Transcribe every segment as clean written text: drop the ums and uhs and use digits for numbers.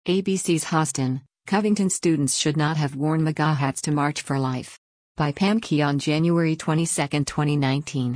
ABC's Houston, Covington students should not have worn MAGA hats to March for Life. By Pam Key on January 22, 2019.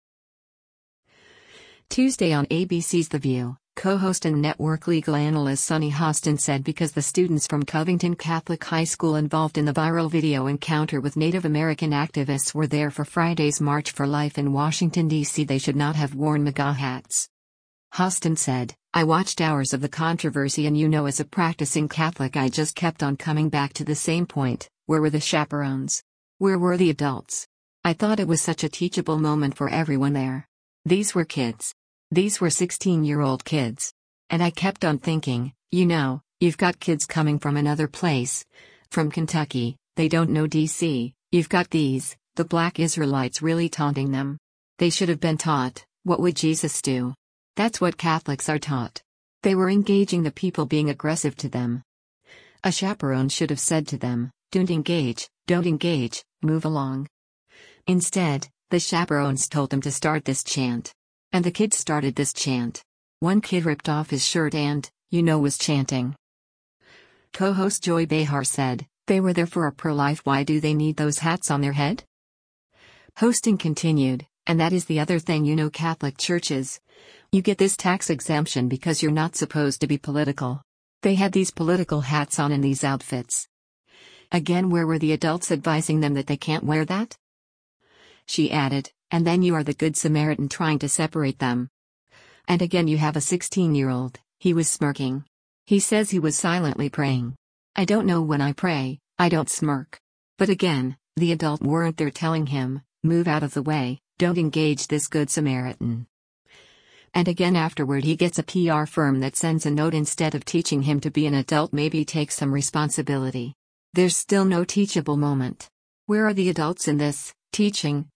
Tuesday on ABC's The View, co-host and network legal analyst Sunny Hostin said because the students from Covington Catholic High School involved in the viral video encounter with Native American activists were there for Friday's March for Life in Washington, D.C. they should not have worn MAGA hats. Hostin said, "I watched hours of the controversy and as a practicing Catholic I just kept on coming back to the same point, where were the chaperones? Where were the adults? I thought it was such a teachable moment for everyone there. These were kids. These were 16-year-old kids. And I kept on thinking, you've got kids coming from another place. From Kentucky, they don't know D.C., you've got the black Israelites really taunting them. They should have been taught, what would Jesus do? That's what Catholics are taught. They were engaging the people being aggressive to them. A chaperone should have said to them, don't engage, move along. Instead, the chaperones told them to start this chant. And the kids started this chant. One kid ripped off his shirt and, was chanting." Co-host Joy Behar said, "They were there for a pro-life, why do they need those hats on their head?" Hostin continued, "And that is the other thing, Catholic churches. You get this tax exemption because you're not supposed to be political. They had these political hats on in these outfits. Again, where were the adults advising them that they can't wear that?" She added, "And then you are the Good Samaritan trying to separate them. And again you have a 16-year-old, he was smirking. He says he was silently praying. I don't know, when I pray, I don't smirk. But again, the adult weren't there telling him, move out of the way, don't engage this Good Samaritan. And again afterward he gets a PR firm that sends a note instead of teaching him to be an adult, maybe take some responsibility. There's still no teachable moment. Where are the adults in this, teaching?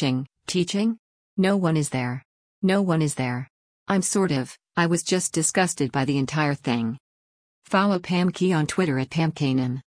No one is there. No one is there. I was just disgusted by the entire thing." Follow Pam Key on Twitter at PamKanan.